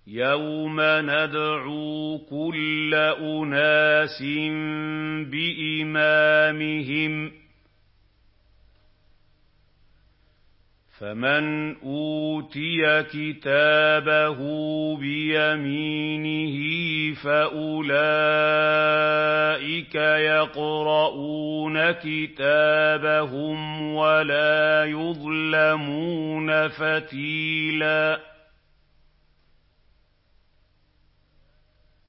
يَوْمَ نَدْعُو كُلَّ أُنَاسٍ بِإِمَامِهِمْ ۖ فَمَنْ أُوتِيَ كِتَابَهُ بِيَمِينِهِ فَأُولَٰئِكَ يَقْرَءُونَ كِتَابَهُمْ وَلَا يُظْلَمُونَ فَتِيلًا